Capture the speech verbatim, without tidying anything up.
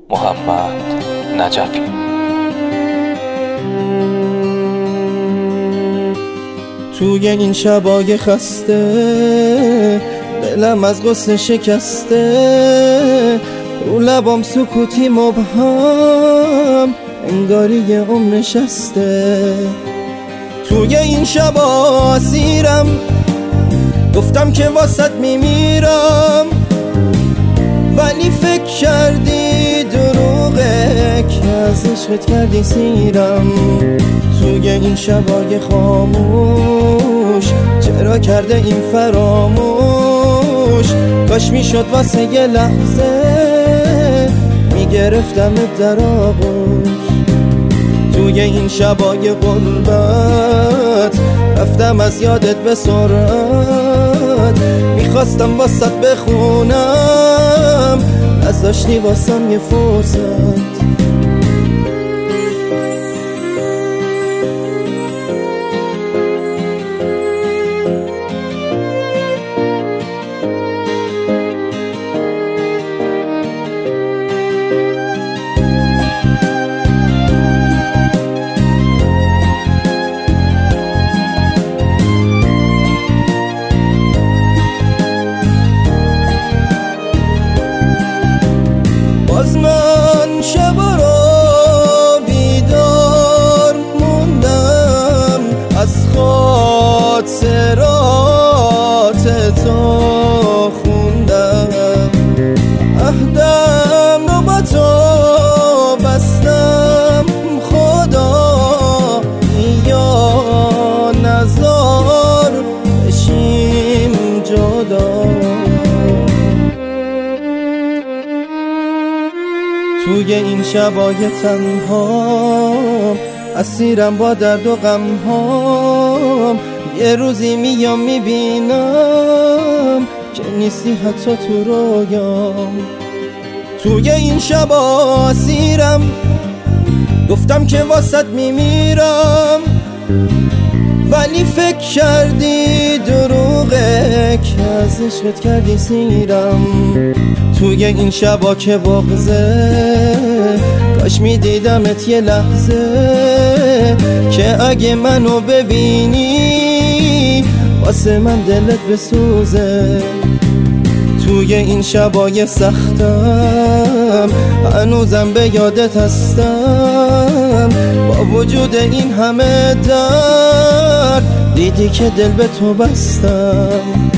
محمد نجفی. توی این شبای خسته دلم از غصه شکسته، رو لبام سکوتی مبهم انگاری یه عمر نشسته. توی این شبا اسیرم، گفتم که واسط میمیرم، ولی فکر کردی دروغه که از عشقت کردی سیرم. توی این شبای خاموش چرا کرده این فراموش؟ کاش میشد واسه یه لحظه میگرفتم در آغوش. توی این شبای غربت رفتم از یادت به سرعت، میخواستم واسط بخونم، نذاشتی واسم یه فرصت. باز من شبا را بیدار موندم، از خاطرات تو خوندم، عهدم رو با تو بستم، خدا یا نزار بشیم جدا. توی این شبای تنهام اسیرم با درد و غمهام، یه روزی میام میبینم که نیستی حتی تو رویام. توی این شبا اسیرم، گفتم که واسط میمیرم، ولی فکر کردی دروغه که از عشقت کردی سیرم. توی این شبا که بغضه کاش میدیدمت یه لحظه، که اگه منو ببینی واسه من دلت بسوزه. توی این شبای سختم هنوزم به یادت هستم، با وجود این همه درد دیدی که دل به تو بستم.